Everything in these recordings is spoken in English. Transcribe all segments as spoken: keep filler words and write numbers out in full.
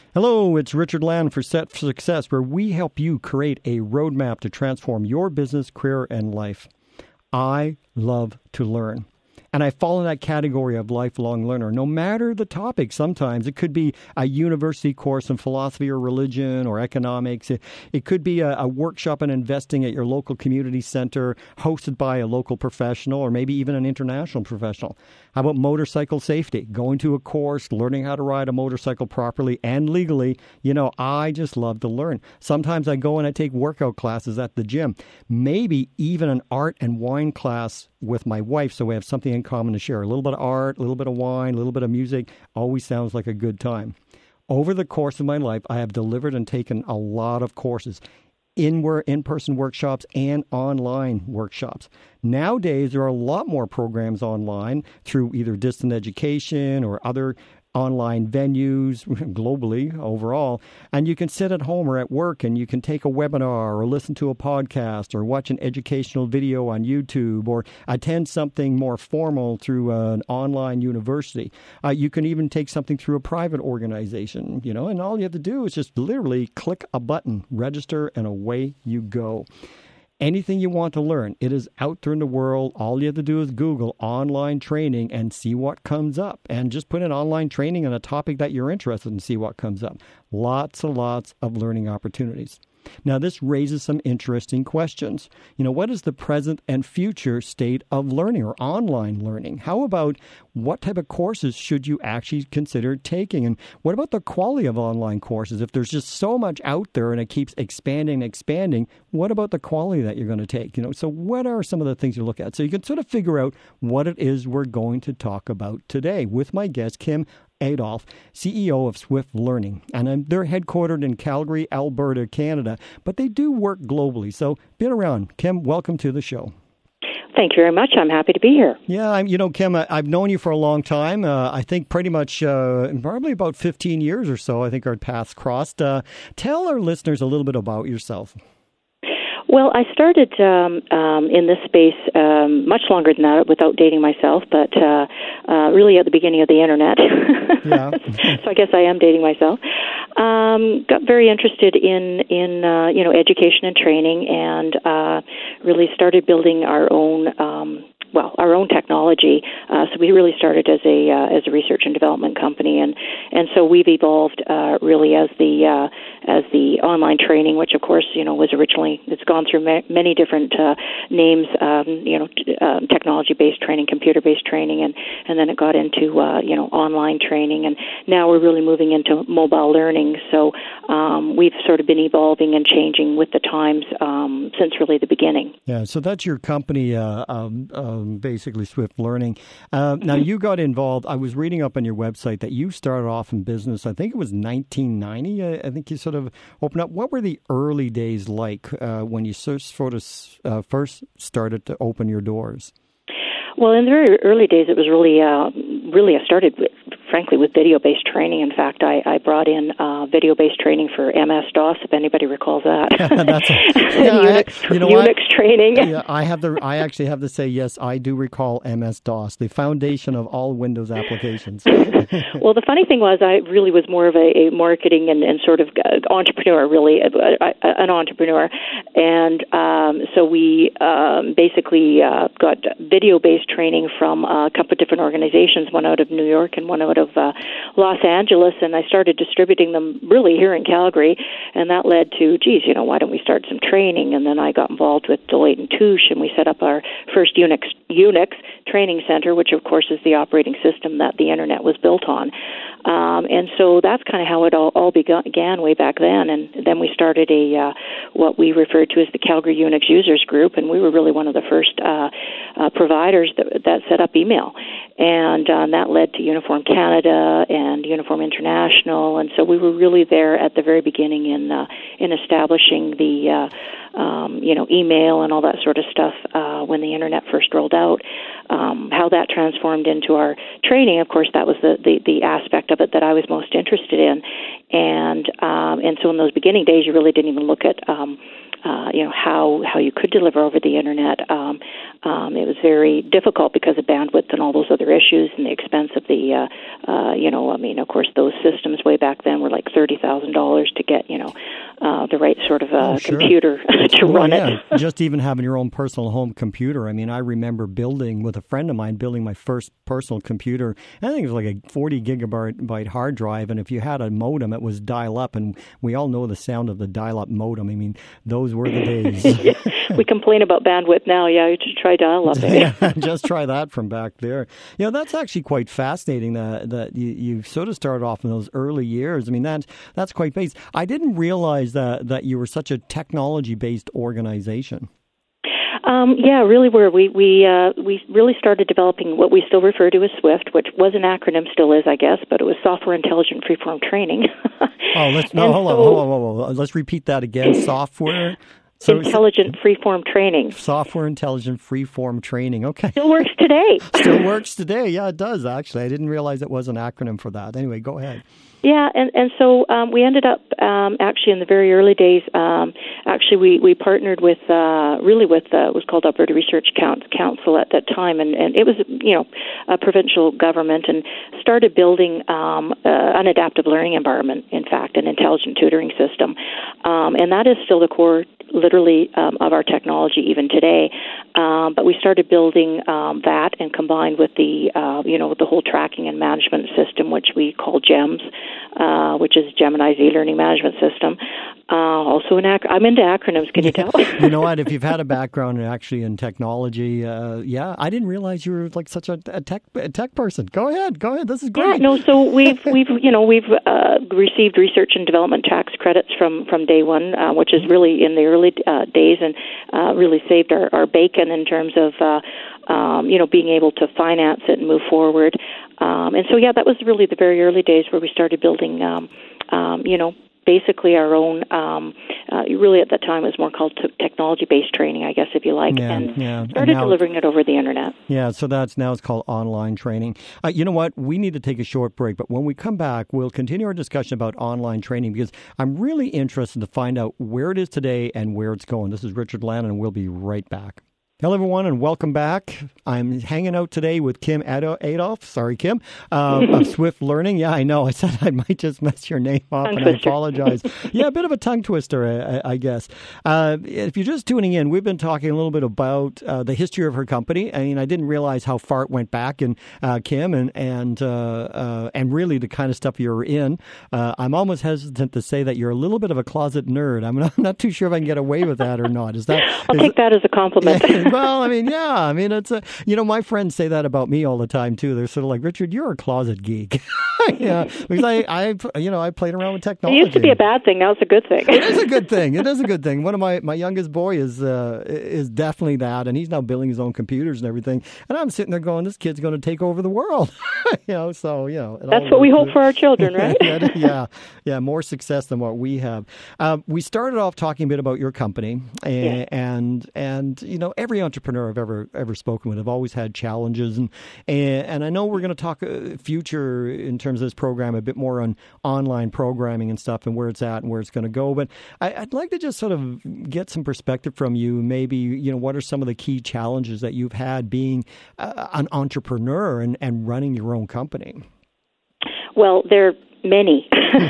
Hello, it's Richard Land for Set for Success, where we help you create a roadmap to transform your business, career, and life. I love to learn. And I fall in that category of lifelong learner, no matter the topic. Sometimes it could be a university course in philosophy or religion or economics. It, it could be a, a workshop in investing at your local community center hosted by a local professional or maybe even an international professional. How about motorcycle safety? Going to a course, learning how to ride a motorcycle properly and legally. You know, I just love to learn. Sometimes I go and I take workout classes at the gym, maybe even an art and wine class with my wife, so we have something in common to share. A little bit of art, a little bit of wine, a little bit of music, always sounds like a good time. Over the course of my life, I have delivered and taken a lot of courses, in in-person workshops and online workshops. Nowadays, there are a lot more programs online through either distant education or other online venues globally overall, and you can sit at home or at work and you can take a webinar or listen to a podcast or watch an educational video on YouTube or attend something more formal through an online university. Uh, you can even take something through a private organization, you know, and all you have to do is just literally click a button, register, and away you go. Anything you want to learn, it is out there in the world. All you have to do is Google online training and see what comes up. And just put in online training on a topic that you're interested in and see what comes up. Lots and lots of learning opportunities. Now, this raises some interesting questions. You know, what is the present and future state of learning or online learning? How about what type of courses should you actually consider taking? And what about the quality of online courses? If there's just so much out there and it keeps expanding and expanding, what about the quality that you're going to take? You know, so what are some of the things you look at? So you can sort of figure out what it is we're going to talk about today with my guest, Kim Adolph, C E O of Swift Learning. And um, they're headquartered in Calgary, Alberta, Canada, but they do work globally. So been around. Kim, welcome to the show. Thank you very much. I'm happy to be here. Yeah, I'm, you know, Kim, I, I've known you for a long time. Uh, I think pretty much uh, probably about fifteen years or so, I think our paths crossed. Uh, tell our listeners a little bit about yourself. Well, I started um, um, in this space um, much longer than that, without dating myself, but uh, uh, really at the beginning of the Internet. Yeah. So I guess I am dating myself. Um, got very interested in, in uh, you know, education and training, and uh, really started building our own um well, our own technology. Uh, so we really started as a uh, as a research and development company, and and so we've evolved uh, really as the uh, as the online training, which of course you know was originally it's gone through ma- many different uh, names, um, you know, t- uh, technology-based training, computer-based training, and and then it got into uh, you know online training, and now we're really moving into mobile learning. So um, we've sort of been evolving and changing with the times um, since really the beginning. Yeah, so that's your company. Uh, um, uh, basically Swift Learning. Uh, now, you got involved. I was reading up on your website that you started off in business, I think it was nineteen ninety. I, I think you sort of opened up. What were the early days like uh, when you sort of uh, first started to open your doors? Well, in the very early days, it was really, uh, really I started, with, frankly, with video-based training. In fact, I, I brought in uh, video-based training for M S DOS, if anybody recalls that. That's a, yeah, Unix, I, you know Unix training. Yeah, I have the. I actually have to say, yes, I do recall M S DOS, the foundation of all Windows applications. Well, the funny thing was, I really was more of a, a marketing and, and sort of entrepreneur, really, a, a, an entrepreneur. And um, so we um, basically uh, got video-based training from a couple of different organizations, one out of New York and one out of uh, Los Angeles, and I started distributing them really here in Calgary, and that led to, geez, you know, why don't we start some training? And then I got involved with Deloitte and Touche, and we set up our first Unix, Unix training center, which of course is the operating system that the Internet was built on. Um, and so that's kind of how it all, all began way back then. And then we started a uh, what we referred to as the Calgary Unix Users Group, and we were really one of the first uh, uh, providers that, that set up email. And um, that led to Uniform Canada and Uniform International. And so we were really there at the very beginning in uh, in establishing the uh, um, you know email and all that sort of stuff uh, when the Internet first rolled out. Um, how that transformed into our training, of course, that was the, the, the aspect of it that I was most interested in. And um, and so in those beginning days, you really didn't even look at um, uh, you know how how you could deliver over the Internet. Um, um, it was very difficult because of bandwidth and all those other issues and the expense of the uh, uh, you know I mean of course those systems way back then were like thirty thirty thousand dollars to get, you know, uh, the right sort of uh, oh, sure. computer to well, run yeah. it. Just even having your own personal home computer. I mean, I remember building with a friend of mine, building my first personal computer. I think it was like a forty gigabyte hard drive, and if you had a modem, it was dial-up, and we all know the sound of the dial-up modem. I mean, those were the days. We complain about bandwidth now. Yeah, you should try dial-up. Eh? Yeah, just try that from back there. You know, that's actually quite fascinating that that you, you sort of started off in those early years. I mean, that's that's quite based. I didn't realize that that you were such a technology-based organization. Um, yeah, really were. We we uh, we really started developing what we still refer to as SWIFT, which was an acronym, still is, I guess, but it was Software Intelligent Freeform Training. oh, let's no, hold, so, on, hold on, hold on, hold on. Let's repeat that again. Software. So intelligent freeform training. Software intelligent freeform training. Okay. Still works today. Still works today. Yeah, it does, actually. I didn't realize it was an acronym for that. Anyway, go ahead. Yeah, and, and so um, we ended up um, actually in the very early days, um, actually we, we partnered with, uh, really with, uh, it was called Alberta Research Council at that time, and, and it was, you know, a provincial government, and started building um, uh, an adaptive learning environment, in fact, an intelligent tutoring system. Um, and that is still the core, literally, um, of our technology even today. Um, but we started building um, that and combined with the, uh, you know, with the whole tracking and management system, which we call GEMS. Uh, which is Gemini's e-learning management system. Uh, also, an ac- I'm into acronyms. Can you tell? You know what? If you've had a background actually in technology, uh, yeah, I didn't realize you were like such a, a tech a tech person. Go ahead, go ahead. This is great. Yeah, no. So we've we've you know we've uh, received research and development tax credits from from day one, uh, which is really in the early uh, days, and uh, really saved our, our bacon in terms of uh, um, you know being able to finance it and move forward. Um, and so, yeah, that was really the very early days where we started building, um, um, you know, basically our own, um, uh, really at that time it was more called t- technology-based training, I guess, if you like, yeah, and yeah. started and delivering it over the Internet. Yeah, so that's now it's called online training. Uh, you know what? We need to take a short break, but when we come back, we'll continue our discussion about online training because I'm really interested to find out where it is today and where it's going. This is Richard Lannon, and we'll be right back. Hello, everyone, and welcome back. I'm hanging out today with Kim Adolf. Sorry, Kim, uh, of Swift Learning. Yeah, I know. I said I might just mess your name up, tongue and twister. I apologize. Yeah, a bit of a tongue twister, I, I guess. Uh, if you're just tuning in, we've been talking a little bit about uh, the history of her company. I mean, I didn't realize how far it went back, and uh, Kim, and and uh, uh, and really the kind of stuff you're in. Uh, I'm almost hesitant to say that you're a little bit of a closet nerd. I'm not, I'm not too sure if I can get away with that or not. Is that? I'll is take that as a compliment. Yeah, well, I mean, yeah, I mean, it's a, you know, my friends say that about me all the time too. They're sort of like, Richard, you're a closet geek. Yeah, because I, I, you know, I played around with technology. It used to be a bad thing. Now it's a good thing. It is a good thing. It is a good thing. One of my, my youngest boy is uh, is definitely that, and he's now building his own computers and everything. And I'm sitting there going, this kid's going to take over the world. You know, so you know. That's what we hope for our children, right? yeah, yeah, more success than what we have. Uh, we started off talking a bit about your company, and yeah. and, and you know, every entrepreneur I've ever ever spoken with have always had challenges, and and, and I know we're going to talk uh, future in terms of this program a bit more on online programming and stuff and where it's at and where it's going to go. But I, I'd like to just sort of get some perspective from you. Maybe, you know, what are some of the key challenges that you've had being uh, an entrepreneur and, and running your own company? Well, there are many.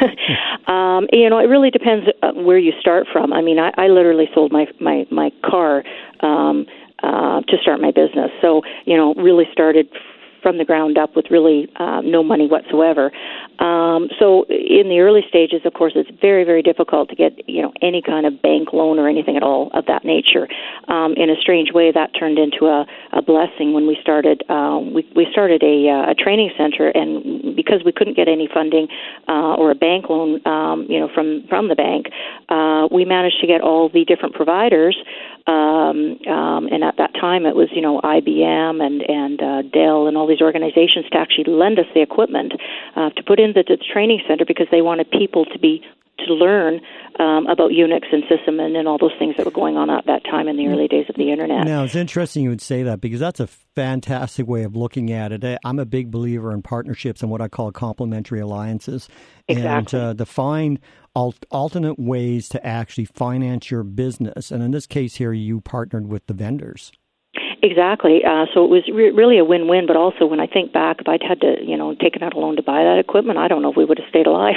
um, you know, it really depends where you start from. I mean, I, I literally sold my my my car um, uh, to start my business. So, you know, really started from the ground up with really uh, no money whatsoever. Um, so in the early stages, of course, it's very, very difficult to get, you know, any kind of bank loan or anything at all of that nature. Um, in a strange way, that turned into a, a blessing when we started. Uh, we, we started a, uh, a training center, and because we couldn't get any funding uh, or a bank loan, um, you know, from from the bank, uh, we managed to get all the different providers. Um, um, and at that time, it was, you know, I B M and and uh, Dell and all these organizations to actually lend us the equipment uh, to put in the, the training center because they wanted people to be to learn um, about Unix and sysadmin and all those things that were going on at that time in the early days of the Internet. Now, it's interesting you would say that because that's a fantastic way of looking at it. I'm a big believer in partnerships and what I call complementary alliances. Exactly. And uh, to find alt- alternate ways to actually finance your business. And in this case here, you partnered with the vendors. Exactly. Uh, so it was re- really a win-win. But also, when I think back, if I'd had to, you know, taken out a loan to buy that equipment, I don't know if we would have stayed alive.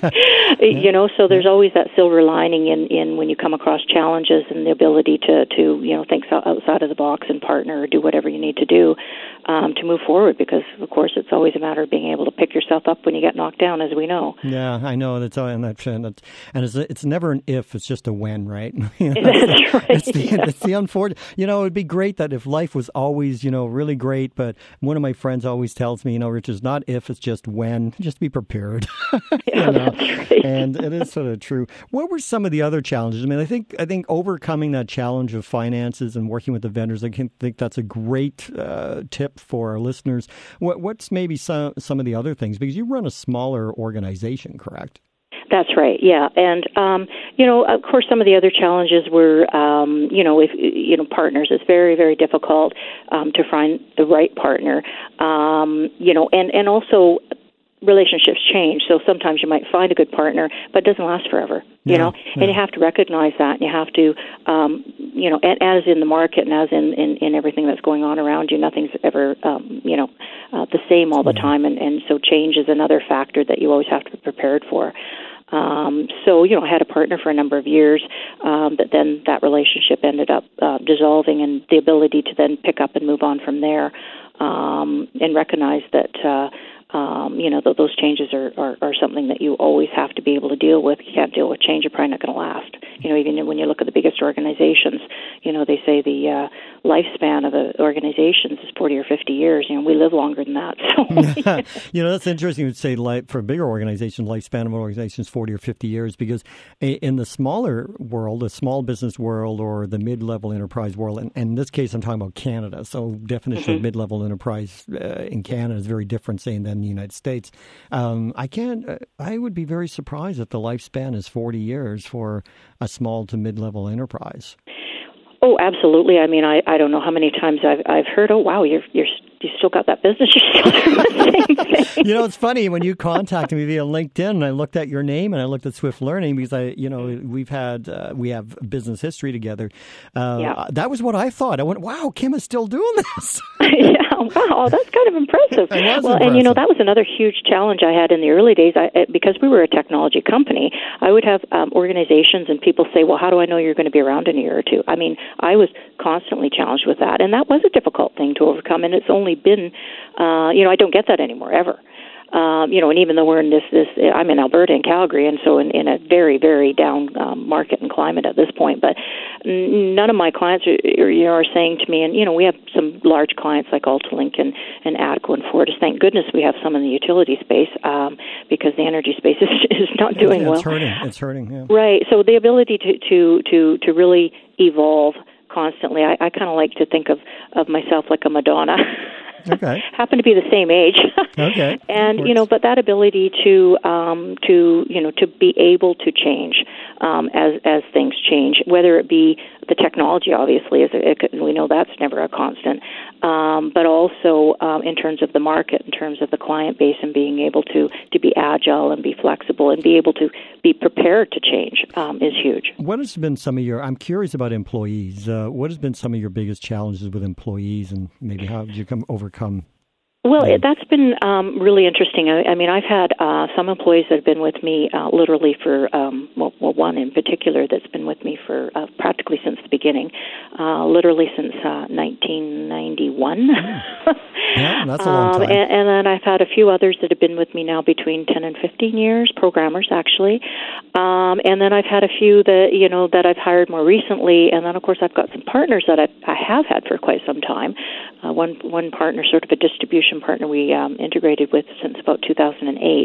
You know, so there's always that silver lining in, in when you come across challenges and the ability to, to you know, think outside of the box and partner or do whatever you need to do um, to move forward. Because of course, it's always a matter of being able to pick yourself up when you get knocked down, as we know. Yeah, I know. That's and that's and it's, and it's, it's never an if; it's just a when, right? You know, that's right. It's the, yeah. it's the unfortunate. You know, it'd be great that if life was always, you know, really great. But one of my friends always tells me, you know, Rich, it's not if; it's just when. Just be prepared. Yeah, you know? that's right. And it is sort of true. What were some of the other challenges? I mean, I think I think overcoming that challenge of finances and working with the vendors, I can think that's a great uh, tip for our listeners. What, what's maybe some some of the other things? Because you run a smaller organization, correct? That's right, yeah. And, um, you know, of course, some of the other challenges were, um, you know, if, you know, partners. It's very, very difficult um, to find the right partner, um, you know, and, and also relationships change. So sometimes you might find a good partner, but it doesn't last forever, you yeah, know, yeah. and you have to recognize that. And you have to, um, you know, as in the market and as in, in, in everything that's going on around you, nothing's ever, um, you know, uh, the same all the yeah. time. And, and so change is another factor that you always have to be prepared for. Um, so, you know, I had a partner for a number of years, um, but then that relationship ended up uh, dissolving, and the ability to then pick up and move on from there um, and recognize that, uh, um, you know, th- those changes are, are, are something that you always have to be able to deal with. You can't deal with change, you're probably not going to last. You know, even when you look at the biggest organizations, you know, they say the uh, lifespan of the organizations is forty or fifty years. You know, we live longer than that. So, you know, that's interesting to say life, for a bigger organization, lifespan of an organization is forty or fifty years, because in the smaller world, the small business world or the mid-level enterprise world, and, and in this case I'm talking about Canada, so definition mm-hmm. of mid-level enterprise uh, in Canada is very different, say, than the United States. Um, I can't, uh, I would be very surprised if the lifespan is forty years for a small to mid-level enterprise. Oh, absolutely. I mean, I, I don't know how many times I've I've heard, oh, wow, you're you're you still got that business. You're still doing the same thing. You know, it's funny when you contacted me via LinkedIn, and I looked at your name and I looked at Swift Learning, because I, you know, we've had uh, we have business history together. Uh, yeah. That was what I thought. I went, wow, Kim is still doing this. Yeah, wow, that's kind of impressive. It was well, impressive. And you know, that was another huge challenge I had in the early days. I, because we were a technology company, I would have um, organizations and people say, well, how do I know you're going to be around in a year or two? I mean, I was constantly challenged with that, and that was a difficult thing to overcome, and it's only been, uh, you know, I don't get that anymore, ever. Um, you know, and even though we're in this, this, I'm in Alberta and Calgary, and so in, in a very, very down um, market and climate at this point. But n- none of my clients are, are, you know, are saying to me, and you know, we have some large clients like Altalink and, and ATCO and Fortis. Thank goodness we have some in the utility space, um, because the energy space is, is not doing yeah, well. It's hurting. It's hurting. Yeah. Right. So the ability to to to, to really evolve constantly. I, I kind of like to think of, of myself like a Madonna. Okay. Happen to be the same age. Okay. And you know, but that ability to um, to you know to be able to change um, as as things change, whether it be the technology, obviously, as it, we know that's never a constant, um, but also um, in terms of the market, in terms of the client base, and being able to to be agile and be flexible and be able to be prepared to change um, is huge. What has been some of your? I'm curious about employees. Uh, what has been some of your biggest challenges with employees, and maybe how did you come overcome? Well, it, that's been um, really interesting. I, I mean, I've had uh, some employees that have been with me uh, literally for, um, well, well, one in particular that's been with me for uh, practically since the beginning, uh, literally since uh, nineteen ninety-one. Yeah, that's a long time. Um, and, and then I've had a few others that have been with me now between ten and fifteen years, programmers actually. Um, and then I've had a few that, you know, that I've hired more recently. And then, of course, I've got some partners that I, I have had for quite some time. Uh, one one partner, sort of a distribution partner we um, integrated with since about two thousand eight.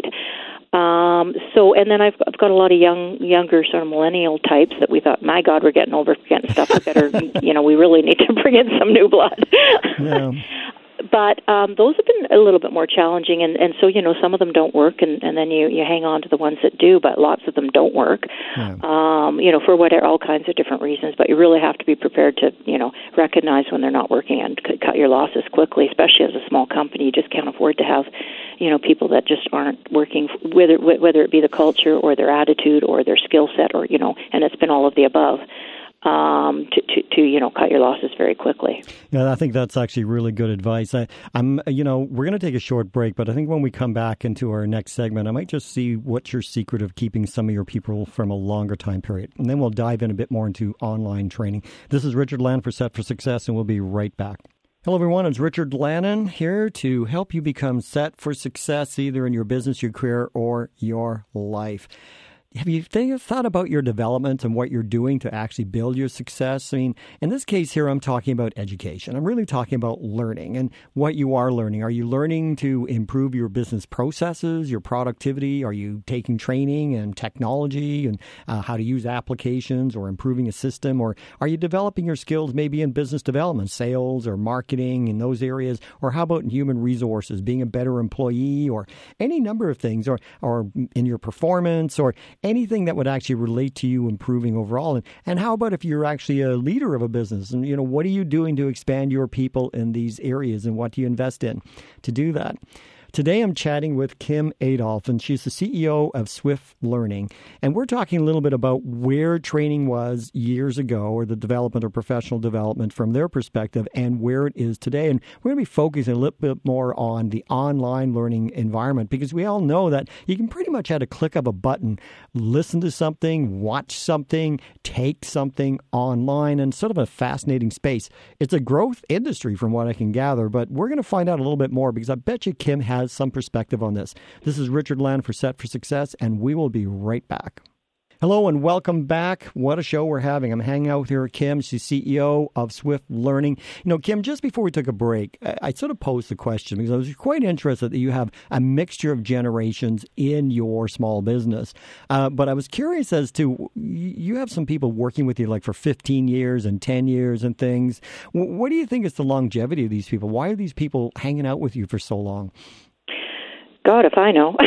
Um, so, and then I've, I've got a lot of young, younger sort of millennial types that we thought, my God, we're getting over getting stuff. We better, you know, we really need to bring in some new blood. Yeah. But um, those have been a little bit more challenging, and, and so, you know, some of them don't work, and, and then you, you hang on to the ones that do, but lots of them don't work, yeah. um, you know, for whatever, all kinds of different reasons. But you really have to be prepared to, you know, recognize when they're not working and c- cut your losses quickly, especially as a small company. You just can't afford to have, you know, people that just aren't working, whether whether it be the culture or their attitude or their skill set or, you know, and it's been all of the above. um, to, to, to, you know, cut your losses very quickly. Yeah, I think that's actually really good advice. I, I'm, you know, we're going to take a short break, but I think when we come back into our next segment, I might just see what's your secret of keeping some of your people from a longer time period. And then we'll dive in a bit more into online training. This is Richard Lannon for Set for Success, and we'll be right back. Hello, everyone. It's Richard Lannon here to help you become set for success either in your business, your career, or your life. Have you think, thought about your development and what you're doing to actually build your success? I mean, in this case here, I'm talking about education. I'm really talking about learning and what you are learning. Are you learning to improve your business processes, your productivity? Are you taking training and technology and uh, how to use applications or improving a system? Or are you developing your skills maybe in business development, sales or marketing in those areas? Or how about in human resources, being a better employee or any number of things, or, or in your performance or anything that would actually relate to you improving overall. And, and how about if you're actually a leader of a business? And, you know, what are you doing to expand your people in these areas, and what do you invest in to do that? Today, I'm chatting with Kim Adolph, and she's the C E O of Swift Learning. And we're talking a little bit about where training was years ago, or the development or professional development from their perspective, and where it is today. And we're going to be focusing a little bit more on the online learning environment, because we all know that you can pretty much at a click of a button listen to something, watch something, take something online, and sort of a fascinating space. It's a growth industry from what I can gather, but we're going to find out a little bit more, because I bet you Kim has some perspective on this. This is Richard Lannon for Set for Success, and we will be right back. Hello and welcome back. What a show we're having. I'm hanging out with here with Kim. She's C E O of Swift Learning. You know, Kim, just before we took a break, I, I sort of posed the question because I was quite interested that you have a mixture of generations in your small business. Uh, but I was curious as to, you have some people working with you like for fifteen years and ten years and things. What do you think is the longevity of these people? Why are these people hanging out with you for so long? God, if I know.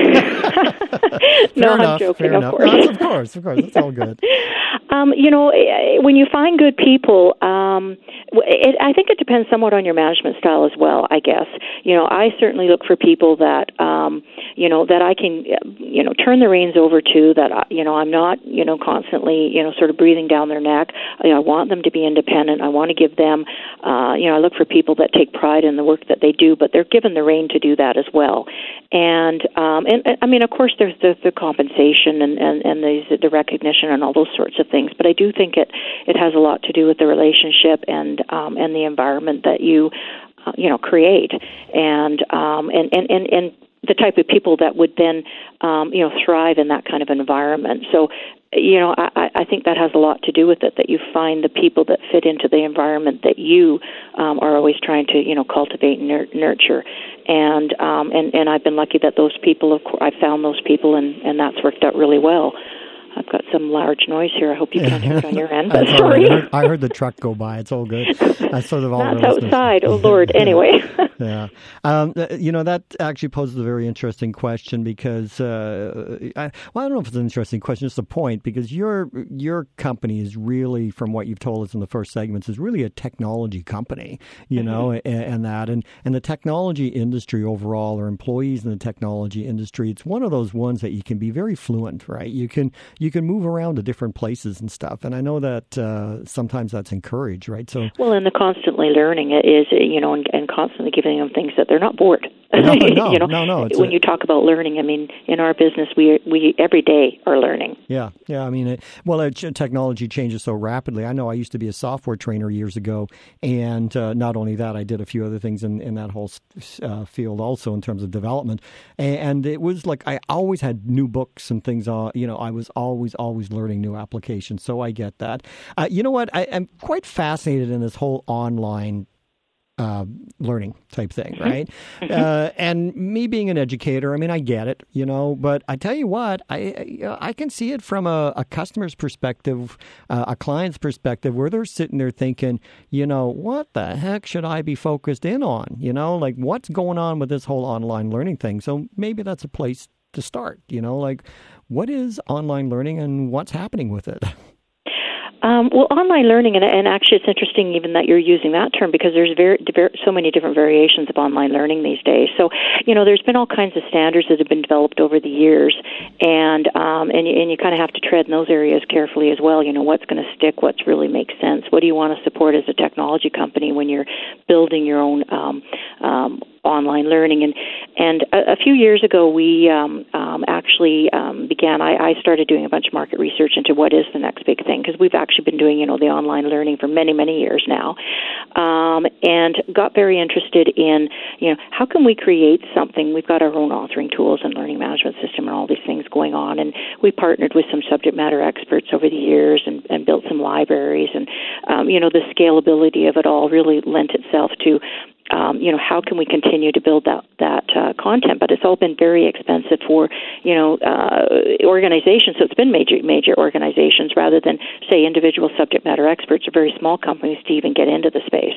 no, enough, I'm joking, of enough. course. No, of course, of course. It's all good. um, you know, when you find good people, um, it, I think it depends somewhat on your management style as well, I guess. You know, I certainly look for people that, um, you know, that I can, you know, turn the reins over to, that, you know, I'm not, you know, constantly, you know, sort of breathing down their neck. You know, I want them to be independent. I want to give them, uh, you know, I look for people that take pride in the work that they do, but they're given the rein to do that as well. And, um, and, and I mean, of course, there's the, the compensation and, and, and the, the recognition and all those sorts of things. But I do think it, it has a lot to do with the relationship and um, and the environment that you, uh, you know, create, and um, and, and, and, and the type of people that would then, um, you know, thrive in that kind of environment. So, you know, I, I think that has a lot to do with it, that you find the people that fit into the environment that you um, are always trying to, you know, cultivate and nur- nurture. And, um, and and I've been lucky that those people, of course, I've found those people, and, and that's worked out really well. I've got some large noise here. I hope you can't hear it on your end, but sorry. I heard, I heard the truck go by. It's all good. I sort of all That's outside. Oh, Lord. Anyway. Yeah. Um, you know, that actually poses a very interesting question because, uh, I, well, I don't know if it's an interesting question, it's a point, because your your company is really, from what you've told us in the first segments, is really a technology company, you mm-hmm. know, and, and that. And, and the technology industry overall, or employees in the technology industry, it's one of those ones that you can be very fluent, right? You can you can move around to different places and stuff. And I know that uh, sometimes that's encouraged, right? So well, and the constantly learning is, you know, and, and constantly giving them things that they're not bored. No, no, you know, no, no. When a, you talk about learning, I mean, in our business, we we every day are learning. Yeah, yeah. I mean, it, well, it, technology changes so rapidly. I know I used to be a software trainer years ago, and uh, not only that, I did a few other things in, in that whole uh, field also in terms of development. And, and it was like I always had new books and things. Uh, you know, I was always, always learning new applications. So I get that. Uh, you know what? I, I'm quite fascinated in this whole online Uh, learning type thing, right? Mm-hmm. Uh, and me being an educator, I mean, I get it, you know, but I tell you what, I I can see it from a, a customer's perspective, uh, a client's perspective, where they're sitting there thinking, you know, what the heck should I be focused in on? You know, like what's going on with this whole online learning thing? So maybe that's a place to start, you know, like what is online learning and what's happening with it? Um, well, online learning, and, and actually it's interesting even that you're using that term because there's very, very, so many different variations of online learning these days. So, you know, there's been all kinds of standards that have been developed over the years, and um, and, you, and you kind of have to tread in those areas carefully as well. You know, what's going to stick, what's really makes sense, what do you want to support as a technology company when you're building your own um, um, online learning. And and a, a few years ago, we um, um, actually um, began, I, I started doing a bunch of market research into what is the next big thing, because we've actually been doing, you know, the online learning for many, many years now, um, and got very interested in, you know, how can we create something? We've got our own authoring tools and learning management system and all these things going on, and we partnered with some subject matter experts over the years and, and built some libraries, and, um, you know, the scalability of it all really lent itself to Um, you know, how can we continue to build that that uh, content? But it's all been very expensive for, you know, uh, organizations. So it's been major major organizations rather than, say, individual subject matter experts or very small companies to even get into the space.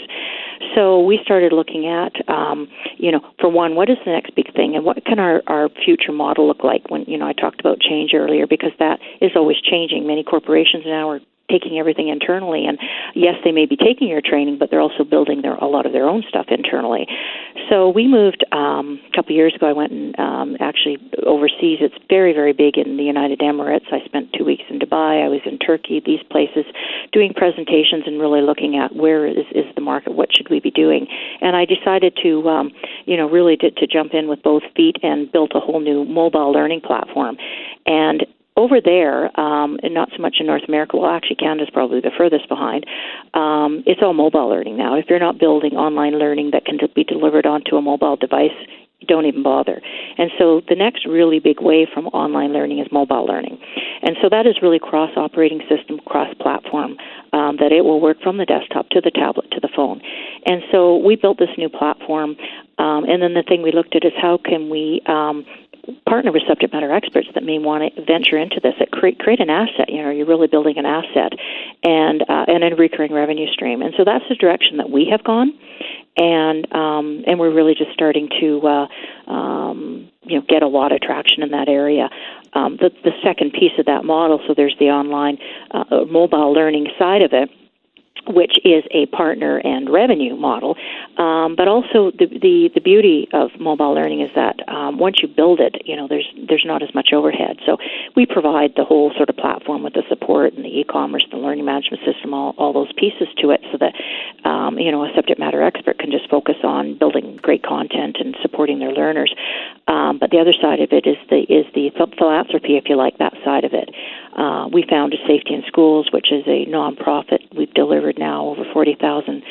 So we started looking at, um, you know, for one, what is the next big thing, and what can our, our future model look like? When, you know, I talked about change earlier, because that is always changing. Many corporations now are taking everything internally, and yes, they may be taking your training, but they're also building their a lot of their own stuff internally. So we moved um, a couple of years ago. I went and um, actually overseas. It's very, very big in the United Emirates. I spent two weeks in Dubai. I was in Turkey. These places, doing presentations and really looking at where is, is the market. What should we be doing? And I decided to, um, you know, really to, to jump in with both feet and built a whole new mobile learning platform. And over there, um, and not so much in North America, well, actually Canada's probably the furthest behind, um, it's all mobile learning now. If you're not building online learning that can be delivered onto a mobile device, don't even bother. And so the next really big wave from online learning is mobile learning. And so that is really cross-operating system, cross-platform, um, that it will work from the desktop to the tablet to the phone. And so we built this new platform, um, and then the thing we looked at is how can we um, partner with subject matter experts that may want to venture into this, that create create an asset. You know, you're really building an asset and uh, and a recurring revenue stream. And so that's the direction that we have gone, and um, and we're really just starting to uh, um, you know get a lot of traction in that area. Um, the the second piece of that model, so there's the online uh, mobile learning side of it, which is a partner and revenue model. Um, but also the, the the beauty of mobile learning is that um, once you build it, you know, there's there's not as much overhead. So we provide the whole sort of platform with the support and the e-commerce, the learning management system, all, all those pieces to it, so that um, you know a subject matter expert can just focus on building great content and supporting their learners. Um, but the other side of it is the is the philanthropy, if you like, that side of it. Uh, we founded Safety in Schools, which is a nonprofit. We've delivered now over forty thousand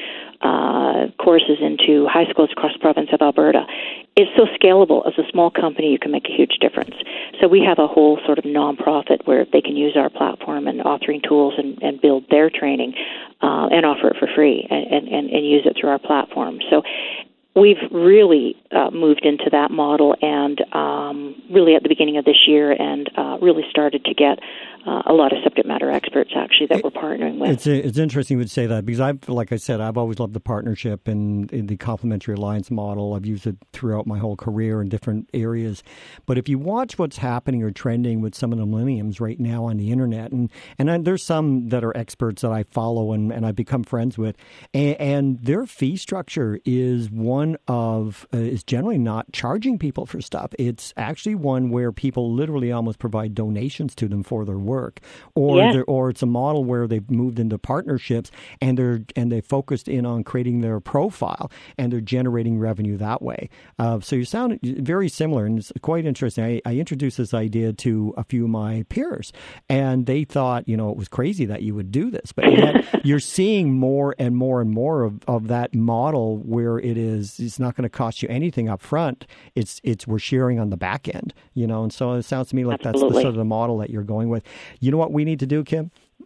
uh, courses into high schools across the province of Alberta. It's so scalable. As a small company, you can make a huge difference. So we have a whole sort of nonprofit where they can use our platform and authoring tools and, and build their training uh, and offer it for free and, and, and use it through our platform. So we've really uh, moved into that model, and um, really at the beginning of this year, and uh, really started to get uh, a lot of subject matter experts actually that we're partnering with. It's it's interesting you would say that, because I've, like I said, I've always loved the partnership and, and the complementary alliance model. I've used it throughout my whole career in different areas. But if you watch what's happening or trending with some of the millenniums right now on the internet, and and I, there's some that are experts that I follow and, and I've become friends with, and, and their fee structure is one of uh, is generally not charging people for stuff. It's actually one where people literally almost provide donations to them for their work, or yeah. or it's a model where they've moved into partnerships and they're and they focused in on creating their profile and they're generating revenue that way. Uh, so you sound very similar, and it's quite interesting. I, I introduced this idea to a few of my peers, and they thought, you know, it was crazy that you would do this, but yet you're seeing more and more and more of, of that model where it is it's not going to cost you anything up front. It's it's we're sharing on the back end, you know, and so it sounds to me like Absolutely. that's the sort of the model that you're going with. You know what we need to do, Kim?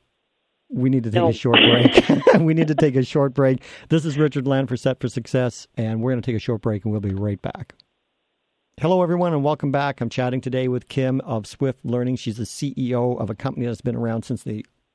We need to take no. a short break. we need to take a short break. This is Richard Land for Set for Success, and we're going to take a short break, and we'll be right back. Hello, everyone, and welcome back. I'm chatting today with Kim of Swift Learning. She's the C E O of a company that's been around since the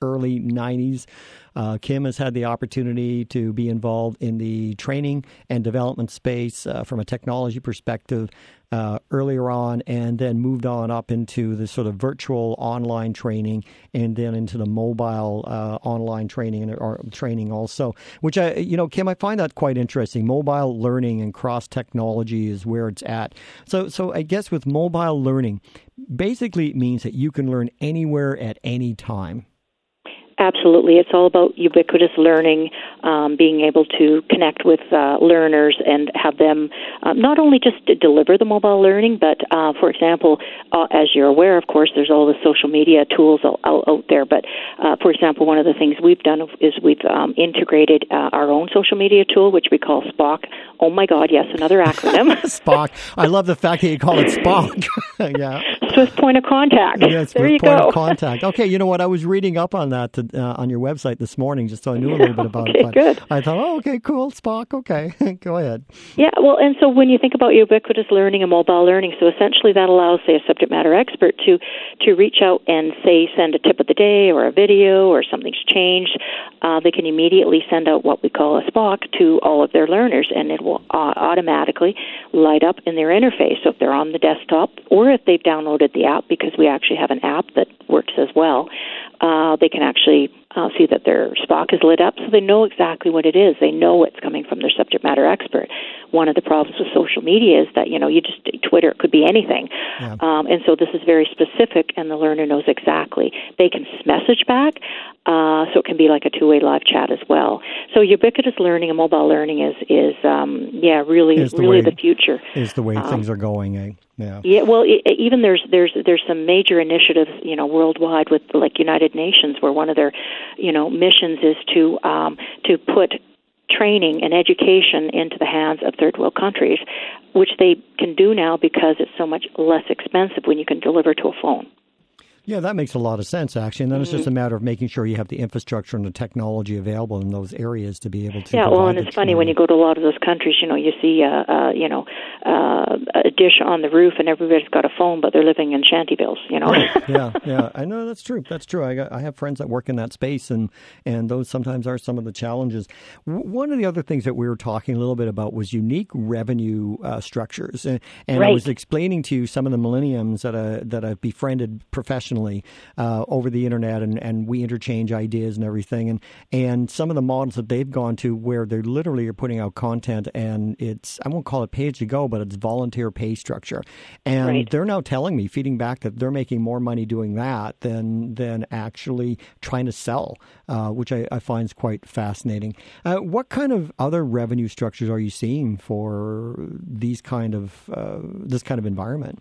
early nineties. Uh, Kim has had the opportunity to be involved in the training and development space uh, from a technology perspective uh, earlier on, and then moved on up into the sort of virtual online training, and then into the mobile uh, online training or training also. Which I, you know, Kim, I find that quite interesting. Mobile learning and cross technology is where it's at. So, so I guess with mobile learning, basically it means that you can learn anywhere at any time. Absolutely. It's all about ubiquitous learning, um, being able to connect with uh, learners and have them um, not only just to deliver the mobile learning, but, uh, for example, uh, as you're aware, of course, there's all the social media tools out, out there. But, uh, for example, one of the things we've done is we've um, integrated uh, our own social media tool, which we call Spock. Oh, my God, yes, another acronym. Spock. I love the fact that you call it Spock. Yeah. Swift point of contact. Yeah, there you point go. Of contact. Okay, you know what? I was reading up on that to, uh, on your website this morning, just so I knew a little bit about okay, it. But good. I thought, oh, okay, cool, Spock. Okay, go ahead. Yeah, well, and so when you think about ubiquitous learning and mobile learning, so essentially that allows, say, a subject matter expert to to reach out and, say, send a tip of the day or a video or something's changed. Uh, they can immediately send out what we call a Spock to all of their learners, and it will uh, automatically light up in their interface. So if they're on the desktop or if they've downloaded the app, because we actually have an app that works as well, uh, they can actually uh, see that their Spock is lit up, so they know exactly what it is. They know it's coming from their subject matter expert. One of the problems with social media is that, you know, you just, Twitter, it could be anything. Yeah. Um, and so this is very specific, and the learner knows exactly. They can message back, uh, so it can be like a two-way live chat as well. So ubiquitous learning and mobile learning is, is um, yeah, really, is the really way, the future. Is the way um, things are going, eh? Yeah. Yeah. Well, it, even there's there's there's some major initiatives, you know, worldwide with like United Nations, where one of their, you know, missions is to um, to put training and education into the hands of third world countries, which they can do now because it's so much less expensive when you can deliver to a phone. Yeah, that makes a lot of sense, actually. And then mm-hmm. it's just a matter of making sure you have the infrastructure and the technology available in those areas to be able to. Yeah, well, and it's funny when you go to a lot of those countries, you know, you see, uh, uh, you know, uh, a dish on the roof, and everybody's got a phone, but they're living in shantyvilles, you know. yeah, yeah, I know that's true. That's true. I got, I have friends that work in that space, and and those sometimes are some of the challenges. W- one of the other things that we were talking a little bit about was unique revenue uh, structures, and, and right. I was explaining to you some of the millenniums that I, that I've befriended professionally. Uh, over the internet, and, and we interchange ideas and everything, and and some of the models that they've gone to where they literally are putting out content, and it's, I won't call it pay as you go, but it's volunteer pay structure, and right. they're now telling me, feeding back, that they're making more money doing that than than actually trying to sell, uh, which I, I find is quite fascinating. Uh, what kind of other revenue structures are you seeing for these kind of uh, this kind of environment?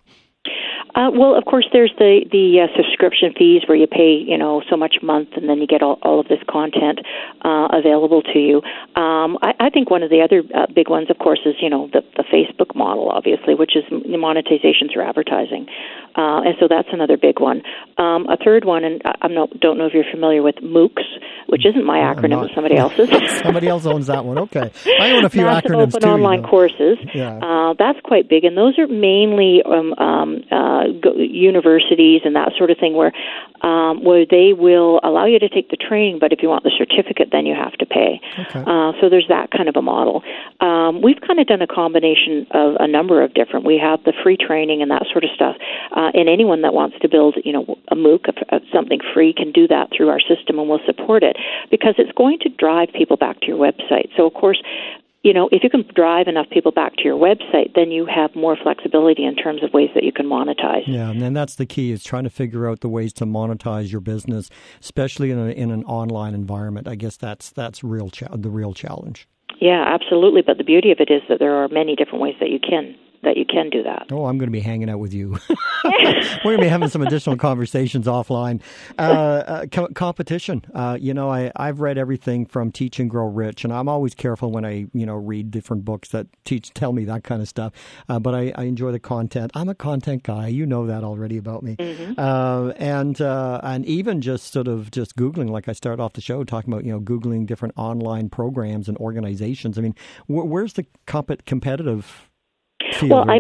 Uh, well, of course, there's the the uh, subscription fees where you pay, you know, so much a month, and then you get all, all of this content uh, available to you. Um, I, I think one of the other uh, big ones, of course, is, you know, the, the Facebook model, obviously, which is monetization through advertising, uh, and so that's another big one. Um, a third one, and I I'm not, don't know if you're familiar with MOOCs, which isn't my acronym, it's somebody else's. Somebody else owns that one. Okay, I own a few Massive acronyms open too. online you know. courses. Yeah. Uh, that's quite big, and those are mainly um, um, uh, go, universities and that sort of thing, where um, where they will allow you to take the training, but if you want the certificate, then you have to pay. Okay. Uh, so there's that kind of a model. Um, we've kind of done a combination of a number of different. We have the free training and that sort of stuff, uh, and anyone that wants to build, you know, a MOOC, a, a, something free, can do that through our system, and we'll support it because it's going to drive people back to your website. So of course, you know, if you can drive enough people back to your website, then you have more flexibility in terms of ways that you can monetize. Yeah, and then that's the key, is trying to figure out the ways to monetize your business, especially in, a, in an online environment. I guess that's that's real cha- the real challenge. Yeah, absolutely. But the beauty of it is that there are many different ways that you can that you can do that. Oh, I'm going to be hanging out with you. We're going to be having some additional conversations offline. Uh, uh, co- competition. Uh, you know, I, I've read everything from Teach and Grow Rich, and I'm always careful when I, you know, read different books that teach, tell me that kind of stuff. Uh, but I, I enjoy the content. I'm a content guy. You know that already about me. Mm-hmm. Uh, and uh, and even just sort of just Googling, like I started off the show talking about, you know, Googling different online programs and organizations. I mean, wh- where's the comp- competitive Well, right I mean, now?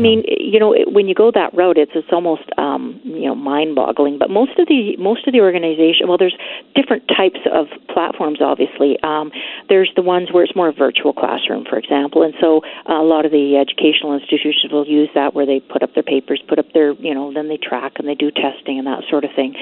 you know, when you go that route, it's it's almost um, you know mind-boggling. But most of the most of the organization, well, there's different types of platforms. Obviously, um, there's the ones where it's more a virtual classroom, for example, and so uh, a lot of the educational institutions will use that, where they put up their papers, put up their, you know, then they track and they do testing and that sort of thing.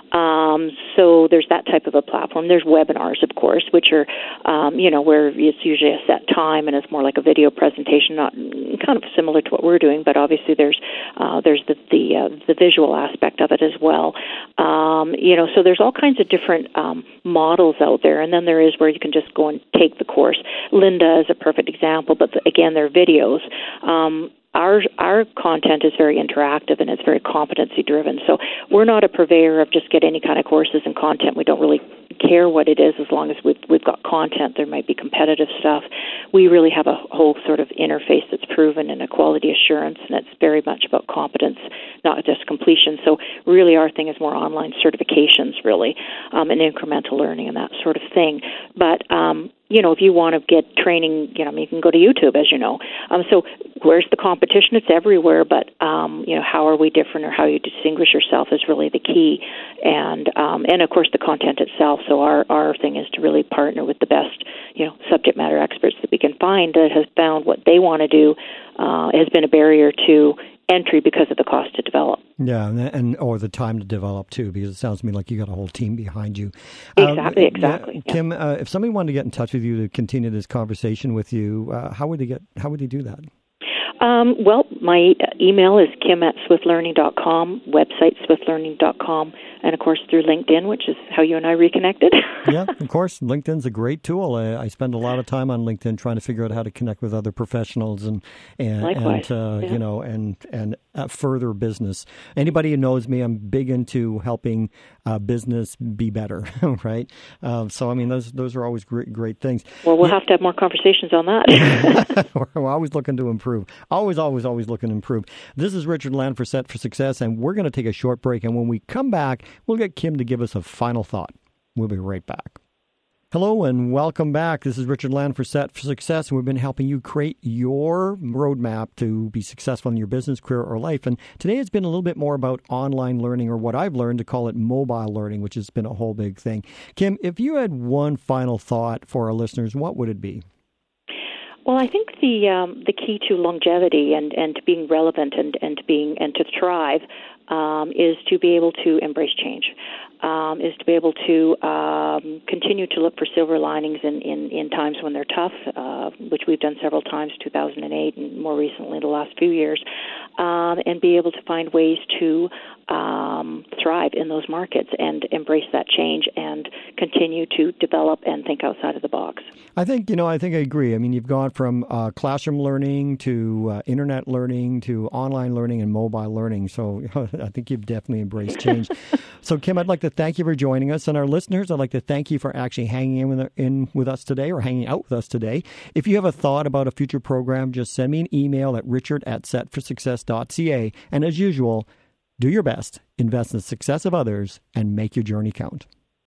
Um, so there's that type of a platform. There's webinars, of course, which are um, you know where it's usually a set time and it's more like a video presentation, not kind of similar to what we're doing, but obviously there's uh, there's the the, uh, the visual aspect of it as well. Um, you know, so there's all kinds of different um, models out there, and then there is where you can just go and take the course. Lynda is a perfect example, but the, again, they're videos. Um, Our our content is very interactive and it's very competency driven. So we're not a purveyor of just get any kind of courses and content. We don't really care what it is as long as we've we've got content. There might be competitive stuff. We really have a whole sort of interface that's proven and a quality assurance, and it's very much about competence, not just completion. So really our thing is more online certifications, really, um, and incremental learning and that sort of thing. But um, you know, if you want to get training, you know, you can go to YouTube, as you know. Um, so where's the competition? It's everywhere, but, um, you know, how are we different or how you distinguish yourself is really the key. And, um, and of course, the content itself. So our, our thing is to really partner with the best, you know, subject matter experts that we can find that has found what they want to do uh, has been a barrier to entry because of the cost to develop. Yeah, and, and or the time to develop too, because it sounds to me like you got a whole team behind you. Exactly, um, exactly. Yeah. Kim, uh, if somebody wanted to get in touch with you to continue this conversation with you, uh, how would they get? How would they do that? Um, well, my email is kim at swift learning dot com, website swift learning dot com, and of course through LinkedIn, which is how you and I reconnected. Yeah, of course. LinkedIn's a great tool. I, I spend a lot of time on LinkedIn trying to figure out how to connect with other professionals and and, Likewise. and uh, yeah. you know and and uh, further business. Anybody who knows me, I'm big into helping uh, business be better, right? Um, so I mean, those those are always great great things. Well, we'll yeah. have to have more conversations on that. We're always looking to improve. Always, always, always looking to improve. This is Richard Land for Set for Success, and we're going to take a short break. And when we come back, we'll get Kim to give us a final thought. We'll be right back. Hello and welcome back. This is Richard Land for Set for Success, and we've been helping you create your roadmap to be successful in your business, career, or life. And today it's been a little bit more about online learning, or what I've learned to call it mobile learning, which has been a whole big thing. Kim, if you had one final thought for our listeners, what would it be? Well, I think the um, the key to longevity and, and to being relevant and, and to being and to thrive um, is to be able to embrace change. Um, is to be able to um, continue to look for silver linings in, in, in times when they're tough, uh, which we've done several times, two thousand eight and more recently the last few years, um, and be able to find ways to um, thrive in those markets and embrace that change and continue to develop and think outside of the box. I think, you know, I think I agree. I mean, you've gone from uh, classroom learning to uh, internet learning to online learning and mobile learning. So I think you've definitely embraced change. So, Kim, I'd like to thank you for joining us. And our listeners, I'd like to thank you for actually hanging in with, in with us today or hanging out with us today. If you have a thought about a future program, just send me an email at richard at set for success dot c a. And as usual, do your best, invest in the success of others, and make your journey count.